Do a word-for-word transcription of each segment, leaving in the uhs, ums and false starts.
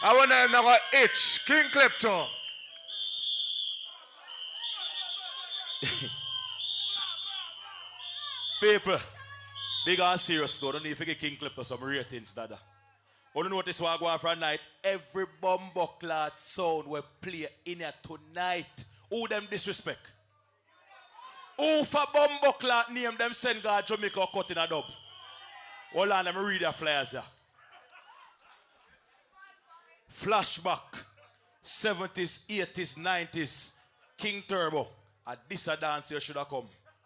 I want to know H. King Klepto. People, big and serious though. Don't need to get King Klepto some ratings, dada. Want to notice what I go on for a night? Every bumbleclad sound will play in here tonight. Who them disrespect? Who for bumbleclad name them send God Jamaica or cut in a dub? Hold on, let me read their flyers here. Flashback, seventies, eighties, nineties, King Turbo. At this a dance you should have come.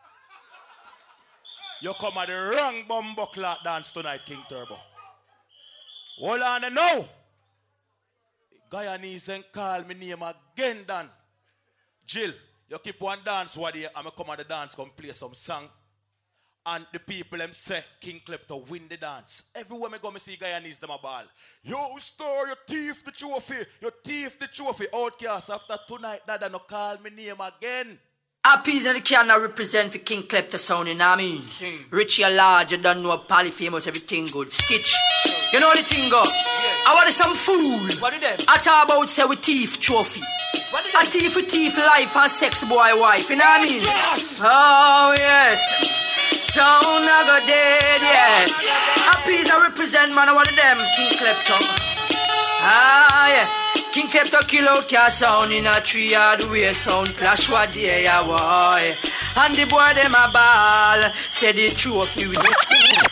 You come at the wrong bumbleclad dance tonight, King Turbo. Hold on and now. Guyanese and call me name again, Dan. Jill, you keep one dance what day, I'm come at the dance, come play some song. And the people them say King Klepto win the dance. Everywhere me go me see Guyanese them a ball. Yo, star, you thief the trophy. You thief the trophy. Outcast after tonight, Dada no call me name again. A piece of the can now represent for King Klepto sound in army. Richie a large, you don't know Pally famous, everything good. Stitch. You know the thing go? Yes. I want some fool. What did them? I talk about say we thief trophy. What did a thief with thief life and sex boy wife. You know what I mean? Yes. Oh yes. Sound I go dead, yes. A piece I represent man, what of them? King Klepto. Ah yeah. King Klepto kill out car sound in a tree yard way sound clash what day ya boy. And the boy them a ball. Say the trophy with the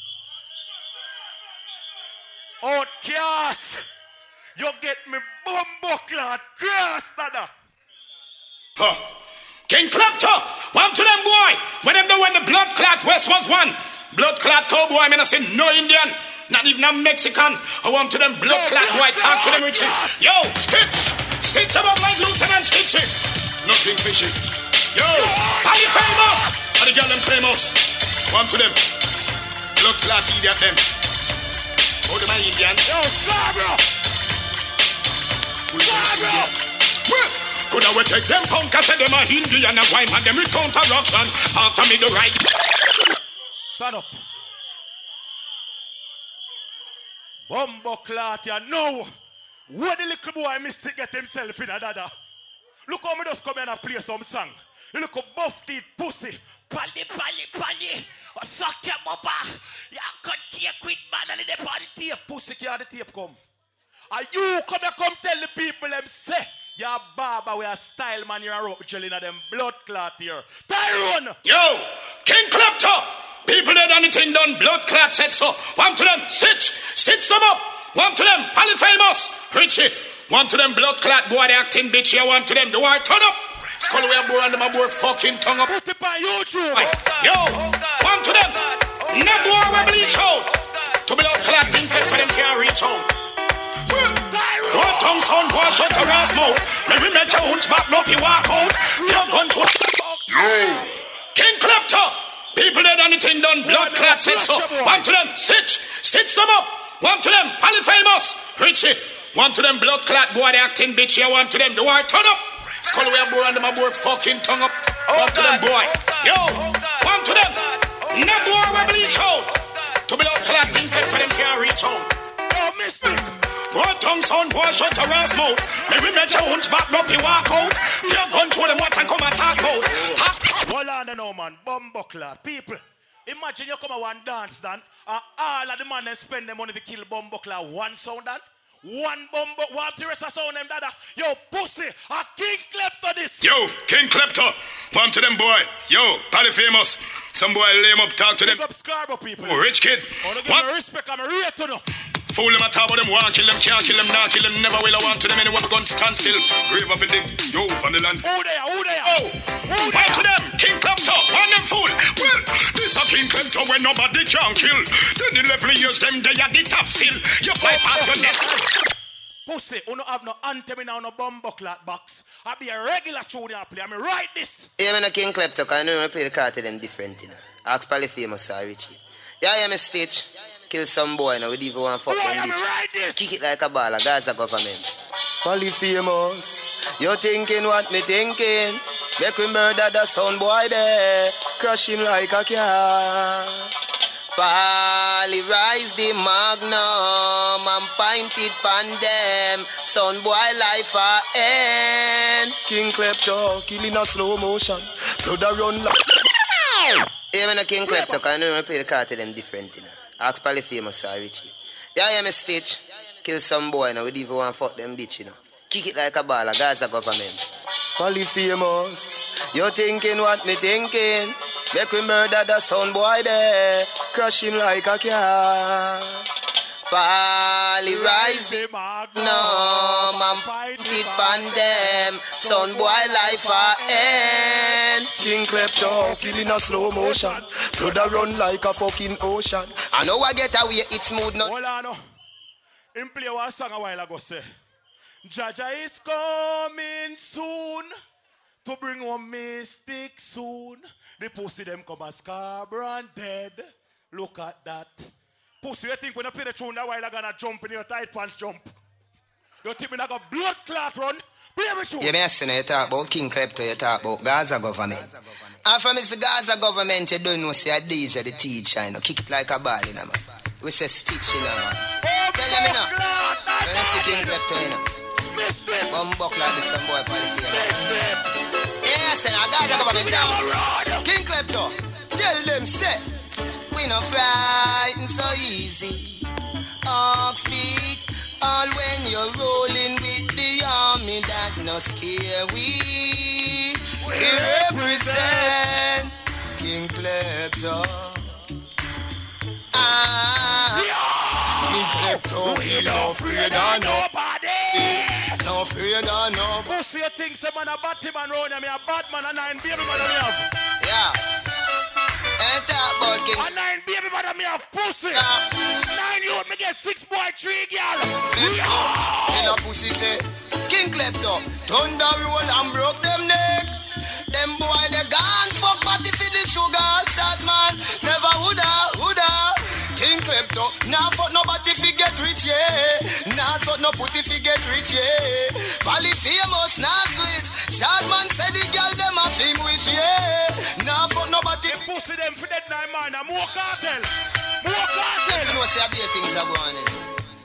Outcast, you get me bumbleclad grass, Dada. Huh. King Klepto, one to them boy. When them the when the blood clot West was one. Blood clot cowboy, I mean I say no Indian, not even a Mexican. I want to them blood clot boy, talk to them Richie. Yo, Stitch, Stitch about like Lieutenant Stitchy. Nothing fishy. Yo, are you famous? Are the girl them famous? One to them. Blood clot idiot them. Oh, the man Indian. Yo, Scarborough! Scarborough! Well, could I we take them punk and say them a Indian and wine and them with counter-ruction after me the right. Stand up. Bumbleclad, you know. Where the little boy mistake get himself in a dada. Look how me just come here and play some song. You look a buff teeth pussy. Pally, pally, pally. I suck your mama. You cut cake with man and they on the tape. Pussy care the tape come. And you come here come tell the people them say you're a barber with a style man, you're a rope jelly in them blood clot here. Tyrone! Yo, King Klepto! People that anything done, blood clot said so. One to them, Stitch, Stitch them up. One to them, Pally famous, Richie. One to them, blood clot boy, they acting bitch here. One to them, the war turn up. Skull way a boy and them a boy fucking tongue up. Put it on YouTube. Aye. Yo, one to them, no boy will bleach out. To blood clot, King Klepto them can't reach out. One tongue sound boy shut your ass mouth. Let me make your hunch back up, you walk out. You're going to King Klepto. People that anything done, blood clot said so. One to them, Stitch, Stitch them up. One to them, Pally famous, Richie. One to them, blood clot boy, they acting bitch here. One to them, the war turn up. Skull way a boy and them a boy fucking tongue up. One to them, boy. Yo, one to them. No boy will bleach out. To blood clot, think that to them can't reach out. Yo, Mystic. One tongue sound boy, shut your ass mouth. Let me make your hunch back up, you walk out. You're going to them what and come and talk about. Talk. Hold on now, man. Bumbleclad. People, imagine you come a one dance, Dan. And all of the man them spend their money to kill Bumbleclad. One sound, Dan. One bumbo, one the rest of sound them, Dada. Yo, pussy, a King Klepto this. Yo, King Klepto. One to them, boy. Yo, Pally famous. Some boy lame up, talk to them. Pick up Scarborough people. Oh, rich kid. I don't give me respect, I'm a rate to know. Fool them, I talk about them, want kill them, can't kill them, not kill them, never will I want to them, anyone gun stand still. Grave of a dig, yo, from the land. Who there, who there? Oh, who there? To them, King Klepto, one them fool. Well, this a King Klepto when nobody can kill. Then eleven years, them they at the top still. You fly past your death. Pussy, you don't have no anthem in no Bumbleclad box. I be a regular tune you play, I mean write this. Yeah, I'm a King Klepto, because I know I play the card to them different, you know. Ask Pally famous, sorry, Richie. Yeah, I'm a Stitch. Kill some boy now, we even want fuck them bitch. Kick it like a ball, a Gaza government. Pally famous, you thinking what me thinking? Make we murder the son boy there, crush him like a car. Pally rise the magnum and pint it pan them. Son boy life a end. King Klepto, killing a slow motion. Blood a run like. Yeah, man, a King Klepto, cause I know I play the card to them different, you know. Ask Pally famous or Richie. Yeah, yeah, me Stitch. Kill some boy now, we even want fuck them bitch, you know. Kick it like a ball, a Gaza government. Pally famous, you thinking what me thinking? Make we murder the son boy there, crush him like a car. Pally rise the magnum and pint it pan them. Son boy life a end. King Klepto, killing a slow motion. Blood a run like a fucking ocean. I know I get away, it's smooth now. Hold on, no. Him play one song a while ago, say, Jaja is coming soon to bring one mystic soon. The pussy them come as Scarborough and dead. Look at that. Pussy, you think when I play the tune that while I gonna jump in your tight pants jump? You think when I got blood clot run? Play me tune. You may say you talk about King Klepto, you talk about Gaza government. And from it's the Gaza government, you don't know say a D J the teacher, you know, kick it like a ball, you know, man. We say stitch, you know, man. Tell them, you know. When you see King Klepto, you know. Bumbuck like this some boy polytheist. Yes, and I Gaza government down. King Klepto, tell them, say, we no frightened so easy. Ox beat, all when you're rolling with the army that no scare we. We represent King Klepto. Ah, King Klepto, we no afraid of nobody. No afraid of nobody. Pussy, you think some man a bad man round me a bad man and nine baby man me have. Yeah. Ain't that about King? A nine baby man me have pussy. Yeah. Nine you me get six boy three girl. And a pussy say, King Klepto, thunder roll and broke them neck. Them boy they gone fuck party for the sugar shot man. Never woulda, woulda. King Klepto, nah fuck nobody fi get rich, yeah. Nah suck no pussy fi get rich, yeah. Pally famous, nah switch. Shot man said the girl them a film wish, yeah. Nah fuck nobody. The pussy them for that nine man, more cartel, more cartel. You know say a bit things are going on.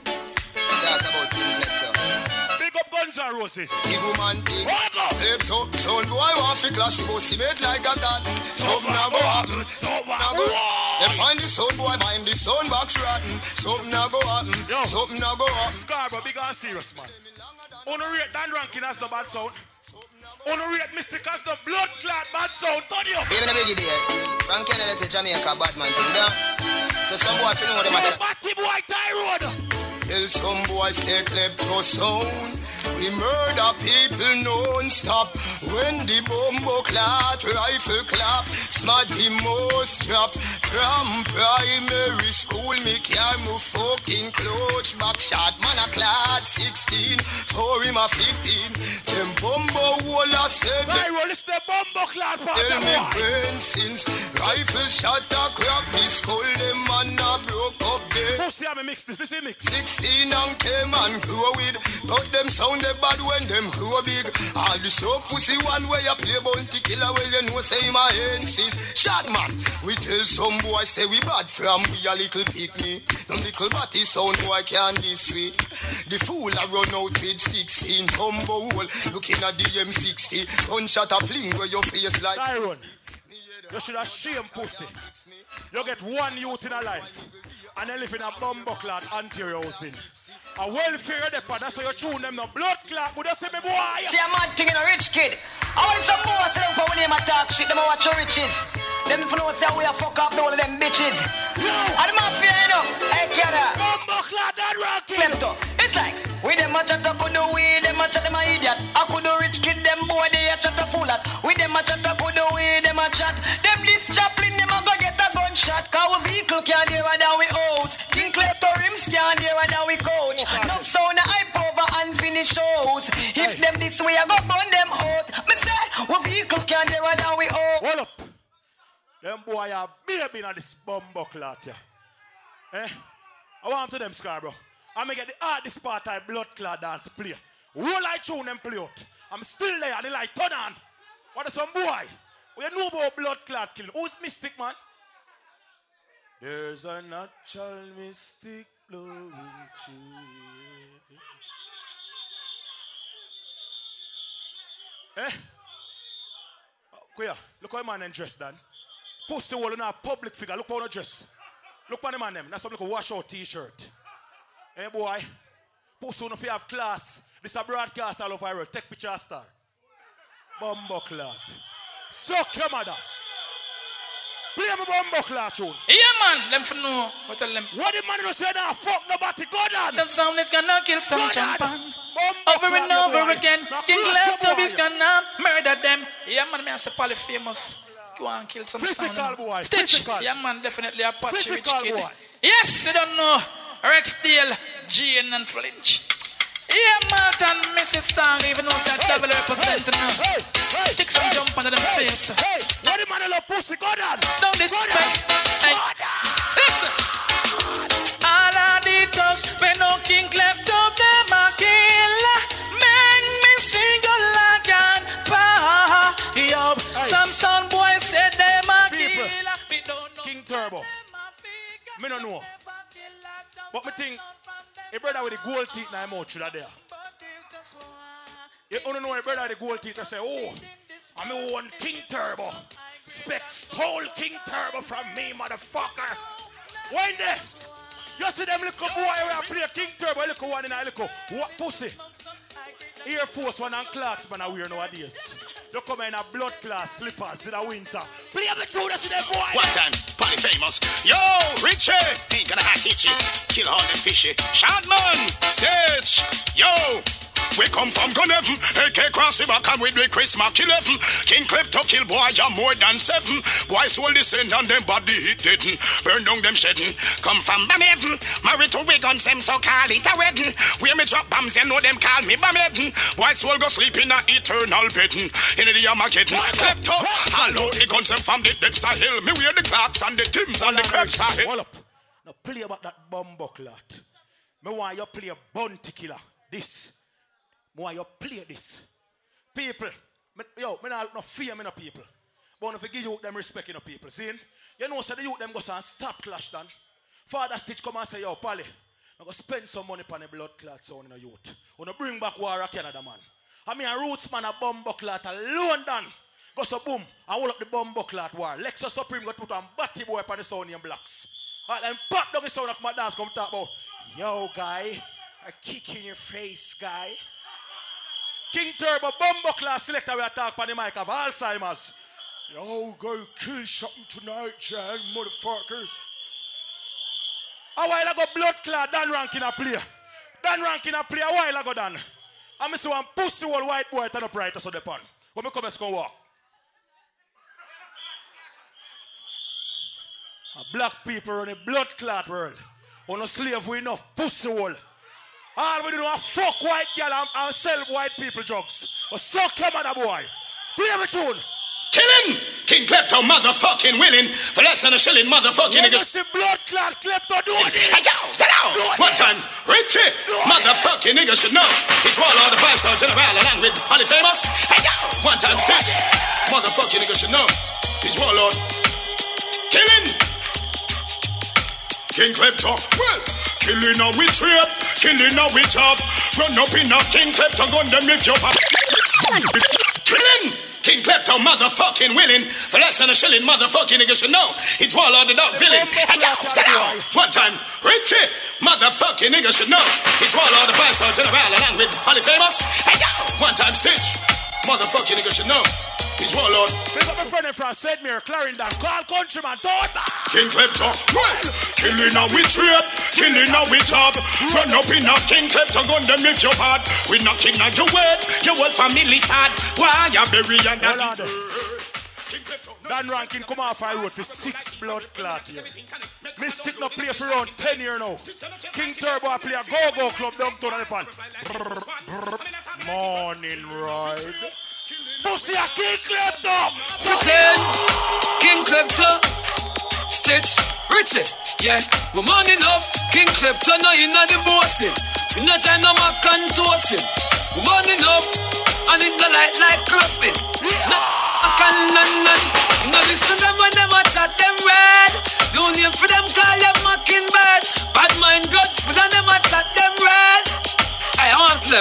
Talk about King Klepto. Big up Guns and Roses. Big woman thing. Klepto, son boy want fi clash, we go cement like a cotton. Something a go happen, something a go. They find the son boy behind the son box rotten. Something a go happen, something a go happen. Scarborough, big and serious man. Honorate Dan Rankin has the bad sound. Honorate Mystic has the blood clot bad sound. Turn you. Even a biggie there. From Canada to Jamaica, bad man thing down. So some boy feeling what they match. Batty boy tie road. Tell some boy say Klepto sound. We murder people non-stop. When the bumbo clot, rifle clap, smart the most drop. From primary school, me carry my fucking clutch. Back shot, man a clot sixteen. For him a fifteen. Them bumbo wall a said. I roll is the bumbo clot part. Tell me brain since rifle shot a crack. The skull them man a broke up there. Pussy have me mix this, this is mix. Sixteen and came and grow with. But them sound they bad when them grow big. All the soap pussy one way you play bounty killer. Well you know say my insist. Shot man, we tell some boy say we bad from we a little pick me. Them little batty sound boy can this way. The fool a run out with sixteen combo hole. Looking at the M sixty. Gunshot a fling where your face like Tyrone, you should have shame pussy. You get one youth in a life and they live in a bumbo clot anterior housing. A welfare depot, that's how you tune them no blood clot. Would you say me boy? See a mad thing in a rich kid. I want some more say them for when them attack shit, them a watch your riches. Them for no say we a fuck up all of them bitches. No. And the mafia, you know, hey Canada. Bumbo clot and rocky. Klepto. It's like, we them a chat, I could do we, them a chat, them a idiot. I could do rich kid, them boy, they a chat a fool at. We them a chat, I could do we, them a chat. Them this chaplain, them a go get a gunshot. Cause we vehicle can't hear than we house. King Klepto rims can't hear than we coach. No sound a hype over unfinished shows. If them this way, I go burn them out. Me say, we vehicle can't hear than we house. Hold up. Them boy are baby in this bumbo clot, yeah. Eh? I want to them, Scarborough. I'm going to get the hardest part of blood clot dance to play. Roll I tune them play out. I'm still there and they like, turn on. What is some boy? We know about blood clot killing. Who's Mystic, man? There's a natural mystic blowing through. Eh? Queer, look how the man dressed, Dan. Pussy wall in a public figure. Look how he dress. Look at the man them. That's something like a wash out t-shirt. Hey boy, pussy if you have class. This is a broadcast all over the world. Take picture star. Bumbo clot. Suck your mother. Play my bumbo clot tune. Yeah man, them for know. What tell them? What the man don't say now? Fuck nobody. Go down. The sound is gonna kill some champagne. Over and clot, over boy. again. Now King close your Klepto boy. is gonna murder them. Yeah man, me I say Polly famous. Go and kill some Physical sound. boy. Stitch. Physical. Yeah man, definitely a patchy rich Physical kid. boy. Yes, you don't know. Rex Dale, Jane and Flinch. Yeah, Martin, Missus Song, even though that devil representing now. Hey, hey, Take some hey, jump under them hey, face. Hey, what the man love pussy? Go down. Don't Go disrespect. down. Hey, Go down. listen. All of the thugs, when no King Klepto, them a killer. Make me sing a like an pa. Yo, some son boys said them a People. killer. Me don't know. King Turbo. Me don't know. But me think, a brother with the gold teeth in his mouth should have there. You don't know a brother with the gold teeth and say, oh, I'm a one King Turbo. Spec stole King Turbo from me, motherfucker. When there? You see them little boy where I play King Turbo, little one in a little what pussy? Air Force One and Clarks man are wear nowadays. You come in a blood class slippers in the winter. Play me through this them boy. One time, Polly famous. Yo, Richie, ain't gonna have hitchy. Kill all them fishy. Shadman, Stitch. Yo, we come from Gun Heaven. A K cross the back and with the Chris Mark eleven. King Klepto kill boy, you're more than seven. Boy soul descend and them body hit deaden. Burn down them shedding. Come from Bam Heaven. Married to Wiggins, them so call it a wedding. Where me drop bombs, you know them call me Bam Heaven. Boy soul go sleep in a eternal bedding. In the Armageddon. Klepto, hello, the guns them from the depths of hell. Me wear the clocks and the Tims and the crepes of hell. Hold up. Now play about that bumbo clot. Me want you play a bounty killer. This. Me want you play this. People. Me, yo, me not no fear me no people. But if you give you them respect in the people. See? You know so the youth them go and stop clash done. Father Stitch come and say, yo, Polly, I'm going to spend some money on the blood clot sound in the youth. I'm going to bring back war of Canada, man. I mean, a roots man a bumbo clot alone done. Go so boom, I hold up the bumbo clot war. Lexus Supreme got put on batty boy upon the sound in blocks. Alright, then pop down the sound of my dance come talk about, yo, guy, a kick in your face, guy. King Turbo bumbo clot selector we talk on the mic of Alzheimer's. Yo, go kill something tonight, Jan, motherfucker. A while ago, blood clot, Dan Rankin a play. Dan Rankin a play a while ago, Dan. And I see one pussy old white boy turn up right so the pan. When I come and go walk. A black people run a blood clot world. On a slave we enough pussy old. All we do is fuck white girl and, and sell white people drugs. Or suck your mother boy. Play me tune. Killing King Klepto motherfucking willing for less than a shilling motherfucking When you niggas. see blood clot Klepto do it. Hey yo, get out! One time, Richie, motherfucking niggas should know. He swallowed all the five stars in a barrel along with Polly famous. Hey yo, one time Stitch, motherfucking niggas should know. He swallowed. Killing King Klepto, well, killing now we trip, killing now we job. Run up in a King Klepto gun them if you pop. Killing King Klepto motherfucking willing for less than a shilling motherfucking niggas should know. It's all on the dog villain. Hey yo, get out! One time, Richie, motherfucking niggas should know. It's all on the five stars in a barrel along with Polly famous. Hey yo, one time Stitch, motherfucking niggas should know. It's all on. Pick up my friend from Saint Mary, Clarendon, call countryman, don't King Klepto, well, killing now we trip, killing now we job. Run up in a King Klepto gun them if you bad. We knocking on your word, your whole family sad. Why you bury and that? Dan Rankin come off I road for six blood clot here. Mystic no play for around ten years now. King Turbo play a go-go club downtown on the pan. Morning ride. Pussy a King Klepto! Pretend, King Klepto, Stitch, Richie, yeah. We're man enough, King Klepto, no in the bossing. We not trying no mac and toasting. We're man enough, and in the light like clubbing. No, I can none, none. No listen them when them a chat them red. Don't name for them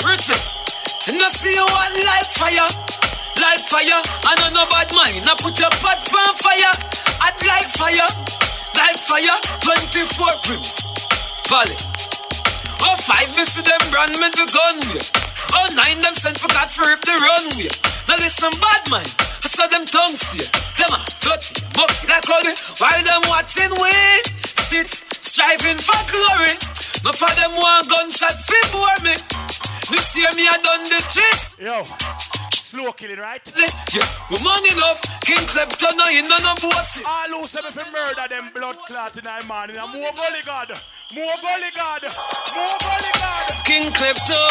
Richie, and I see you on light fire. Light fire, I know no bad mind. I put your pot on fire. I'd like fire. Light fire, twenty-four brims. Valley. Oh, five, me see them brand me the gun way. Oh, nine, them sent for God for rip the runway. Now listen, bad mind. I saw them tongues steer. Them are dirty, mucky like honey. While them watching we Stitch, striving for glory. No for them one gunshot fi bore me. This year me I done the chase. Yo, slow killing, right? Yeah, woman enough. King Klepto no in no no bossy. All who say me fi murder them blood clot in my man. More golly God, more golly God, more golly God. King Klepto,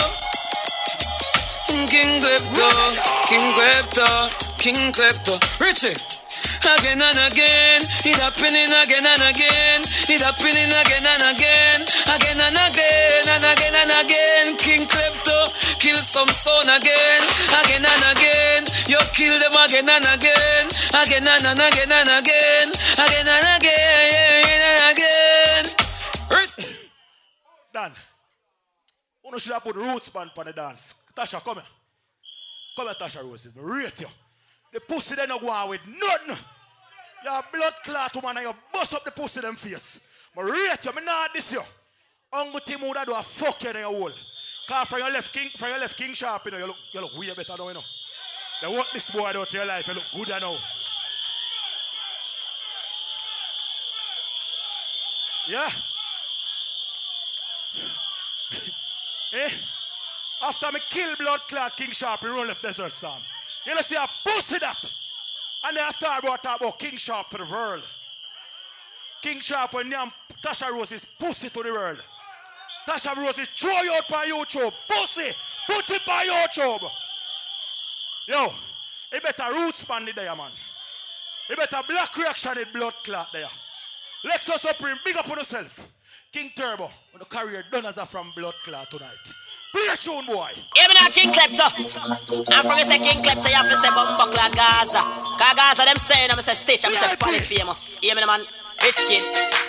King Klepto, King Klepto, King Klepto. Richie. Again and again, it happening again and again, it happening again and again, again and again, and again and again. King Klepto, kill some son again, again and again. You kill them again and again, again and, and again and again, again and again, and again. Dan, you should have put roots band on the dance. Tasha, come here. Come here, Tasha Roses. I rate you. The pussy they no go on with nothing. You're a blood clot woman and you bust up the pussy them face. I rate you, I not this you. Uncle Tim would do a fuck you in your hole. Cause from your left King, from your left King Sharp, you know, you look, you look way better now, you know. They want this boy out to your life, you look good now. Yeah? Eh? After me kill blood clot King Sharp, he run left Desert Storm. You know, see a pussy that. And they start about talk about King Sharp to the world. King Sharp when name Tasha Rose is pussy to the world. Tasha Rose is throw you out on YouTube. Pussy. Put it on YouTube. Yo, you better roots band it there, man. You better black reaction in blood clot there. Lexus Supreme, big up on yourself. King Turbo, when the career done as a from blood clot tonight. Play a tune, boy. Yeah, me not King Klepto. And from you say King Klepto, you have to say Bumbuckler Gaza. Cause Gaza them saying, I'm say Stitch, I'm say Polyphemus. Yeah, me man, rich kid.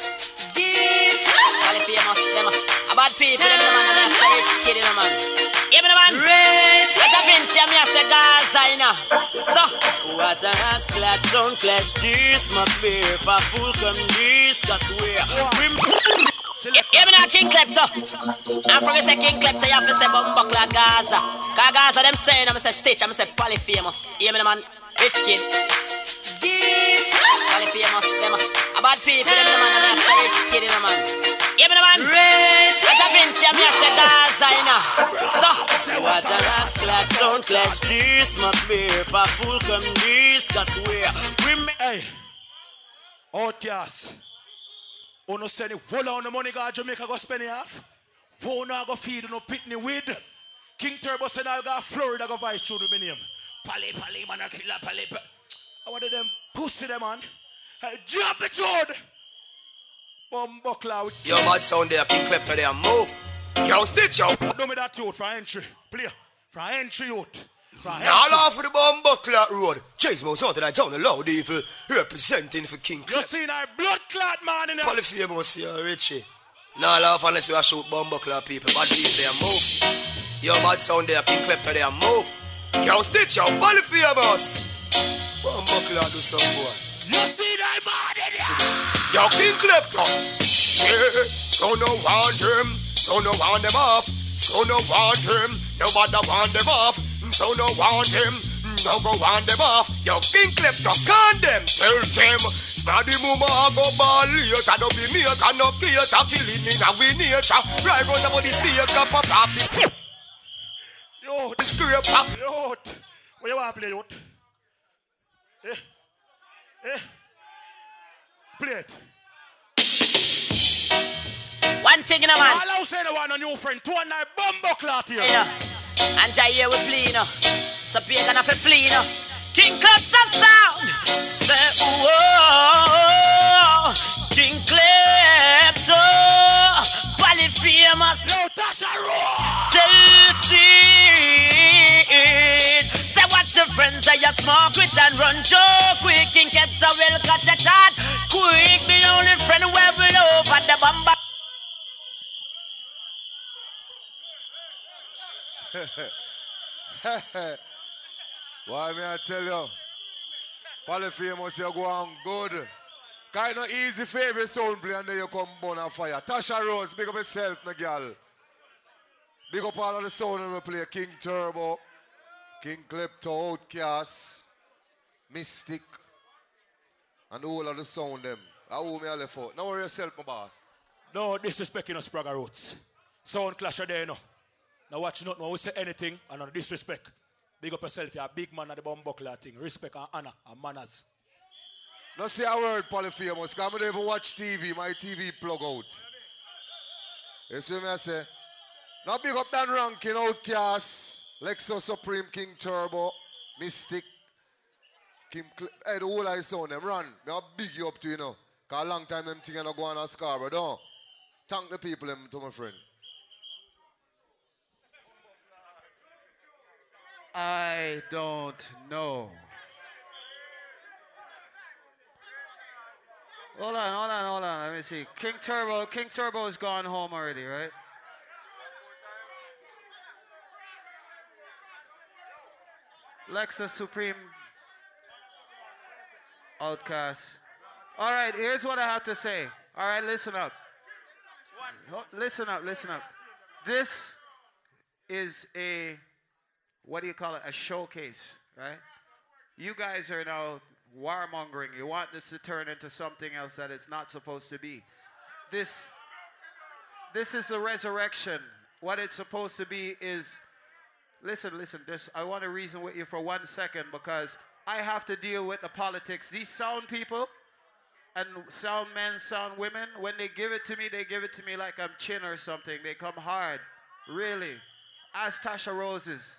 Polyphemus, them a bad people, them the man, and I say rich kid, you know man. Yeah, me man, I Da Vinci, I'm say Gaza, you know. So, what a rascal at sound clash, this must be for full come this, cause we're... Yeah, me not King Klepto. And from you say King Klepto, you have to say Bumbuckler Gaza. Cause Gaza them saying, I'm say Stitch, I'm say Polyphemus. Yeah, me man, rich kid. Polyphemus, them a bad people, them the man, and I say rich kid, you know man. Yeah, me man, Da Vinci, I'm say Gaza, you know. So, what a rascal at sound clash, this must be for full come this, cause we're... Hey, Outcast. Who no send it whole on the money go Jamaica go spend it half? Who no go feed no pitney with? King Turbo said I'll go Florida go vice through the name. Pally pally man a killer pally. I wanted them pussy them man. Hey, drop it road. Bumbuckler with Yo, bad sound there, King Klepto there, move. Yo, Stitch yo. Do me that youth for entry. Play. For entry youth. Now laugh for the Bumbuckler road. Chase Mouse out of that town, a loud evil representing for King Klepto. You see that blood clot man in there? Polyphemus here, Richie. Now laugh unless you are shoot Bumbuckler people. Bad people there, move. Yo, bad sound there, King Klepto there, move. Yo, Stitch yo, Polyphemus. Bumbuckler do some boy. You see that man in there? Yo, King Klepto. Yeah, so no want him, so no want them off, so no want him, nobody want them off. So no want them, no go want them off. Yo, King Klepto, can them, tell them. Smarty mama go ball later, don't be me, can no cater, killing in a we nature. Right round about this beer cup of half the... Yo, the scrape up. Yo, where you want to play, yo? Eh? Eh? Play it. One thing in a man. All I say the one on your friend, two and nine Bumbuckler here. You know. And Jai here we play, you know. So be gonna flee, you know. King Klepto sound. Say, whoa. King Klepto. Polyphemus. Yo, Tasha Rose. Tell it. Say what your friends say, you smoke with and run joke. Quick, King Klepto will cut the chat. Quick, the only friend where we love at the bamba. Why may I tell you? Polyphemus, you go on good. Kind of easy favorite sound play and then you come burn a fire. Tasha Rose, big up yourself, my girl. Big up all of the sound and we play King Turbo, King Klepto, Outcast, Mystic, and all of the sound them. I owe me a left out. Now worry yourself, my boss. No disrespect in us, Spragga Roots. Sound clash there, no. Now watch not now we say anything and no disrespect. Big up yourself, you're a big man at the bomb buckler thing. Respect and honor and manners. No say a word, Polyphemus, because I don't even watch T V. My T V plug out. You see me I say? Now big up Dan Rankin, Outcast, Lexus Supreme, King Turbo, Mystic, Kim Cl- hey, the whole I sound them run. Me I big you up to you know. Because a long time them thing not go on a Scarborough, don't. Thank the people them to my friend. I don't know. Hold on, hold on, hold on. Let me see. King Turbo, King Turbo has gone home already, right? Lexus Supreme, Outcast. All right, here's what I have to say. All right, listen up. Listen up, listen up. This is a, what do you call it? A showcase, right? You guys are now warmongering. You want this to turn into something else that it's not supposed to be. This, this is the resurrection. What it's supposed to be is, listen, listen, this, I want to reason with you for one second because I have to deal with the politics. These sound people and sound men, sound women, when they give it to me, they give it to me like I'm chin or something. They come hard. Really. Ask Tasha Roses.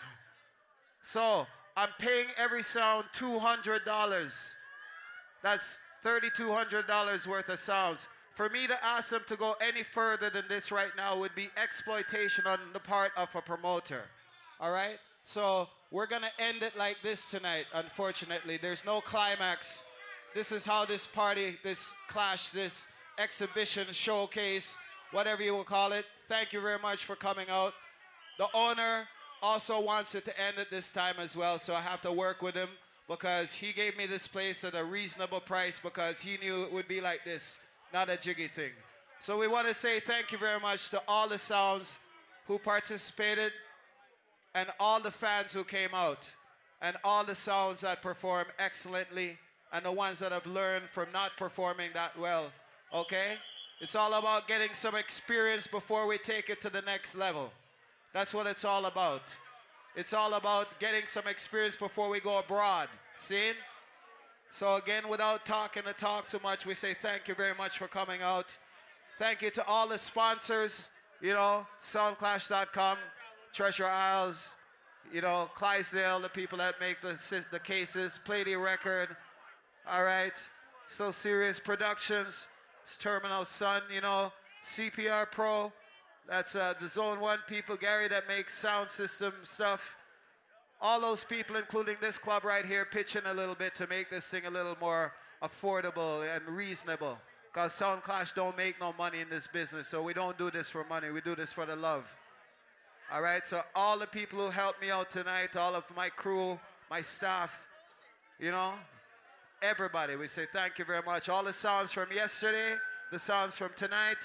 So, I'm paying every sound two hundred dollars. That's three thousand two hundred dollars worth of sounds. For me to ask them to go any further than this right now would be exploitation on the part of a promoter. All right? So, we're going to end it like this tonight, unfortunately. There's no climax. This is how this party, this clash, this exhibition, showcase, whatever you will call it. Thank you very much for coming out. The owner also wants it to end at this time as well, so I have to work with him because he gave me this place at a reasonable price because he knew it would be like this, not a jiggy thing. So we want to say thank you very much to all the sounds who participated and all the fans who came out and all the sounds that performed excellently and the ones that have learned from not performing that well, okay? It's all about getting some experience before we take it to the next level. That's what it's all about. It's all about getting some experience before we go abroad. See? So again, without talking the talk too much, we say thank you very much for coming out. Thank you to all the sponsors, you know, soundclash dot com, Treasure Isles, you know, Clydesdale, the people that make the, the cases, Play the Record, all right, So Serious Productions, Terminal Sun, you know, C P R Pro, that's uh, the Zone one people, Gary, that makes sound system stuff. All those people, including this club right here, pitching a little bit to make this thing a little more affordable and reasonable. Because Sound Clash don't make no money in this business, so we don't do this for money. We do this for the love. All right, so all the people who helped me out tonight, all of my crew, my staff, you know, everybody, we say thank you very much. All the sounds from yesterday, the sounds from tonight,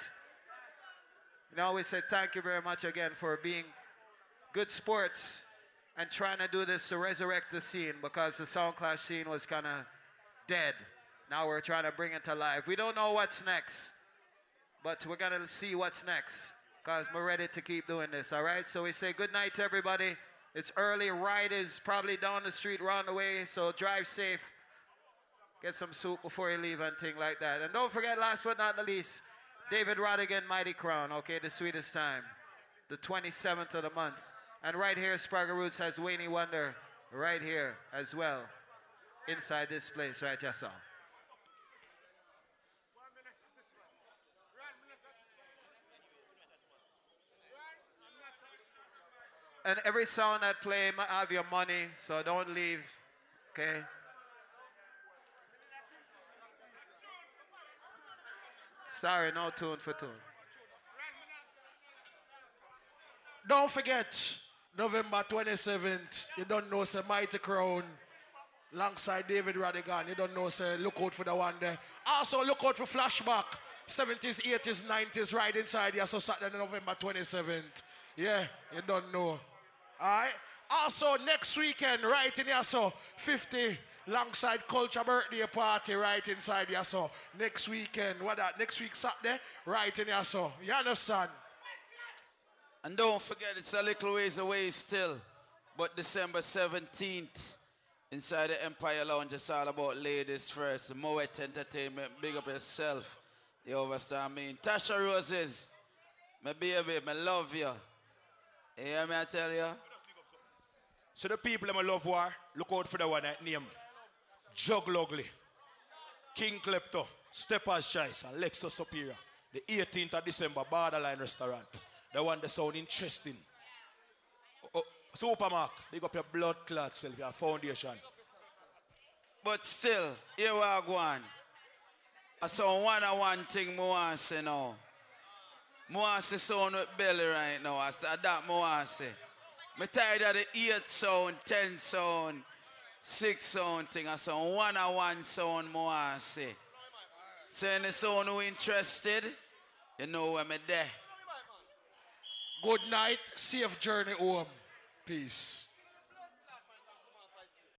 you know, we say thank you very much again for being good sports and trying to do this to resurrect the scene because the Sound Clash scene was kind of dead. Now we're trying to bring it to life. We don't know what's next, but we're going to see what's next because we're ready to keep doing this, all right? So we say good night to everybody. It's early. Ride is probably down the street, round the way, so drive safe. Get some soup before you leave and things like that. And don't forget, last but not the least, David Rodigan, Mighty Crown, okay, the sweetest time, the twenty-seventh of the month. And right here, Spragga Roots has Wayne Wonder right here as well, inside this place, right, yes, sir. And every sound that play might have your money, so don't leave, okay? Sorry, no tune for tune. Don't forget, November twenty-seventh, you don't know, say Mighty Crown, alongside David Radigan. You don't know, say look out for the one there. Also, look out for Flashback, seventies, eighties, nineties, right inside here. So Saturday, November twenty-seventh. Yeah, you don't know. All right. Also, next weekend, right in here, so fifty, alongside Culture Birthday Party, right inside here, so next weekend, what that, next week Saturday, right in here, so you understand? And don't forget, it's a little ways away still, but December seventeenth, inside the Empire Lounge, it's all about ladies first. Moet Entertainment, big up yourself. You understand I mean? Tasha Roses, my baby, I love you. You hear me, I tell you? So the people in my love war, look out for the one that name Juggle Ugly, King Klepto, Stepper's Choice, and Lexus Superior. The eighteenth of December, Borderline Restaurant. The one that sound interesting. Oh, oh, Supermark, big up your blood clot self, your foundation. But still, here we are going. I saw one and one thing I want to say now. I want to say sound with belly right now. I said that I want to say. I'm tired of the eight sound, ten sound, six sound thing. I saw one and one sound I want to say. So any sound who interested, you know where I'm there. Good night, safe journey home. Peace.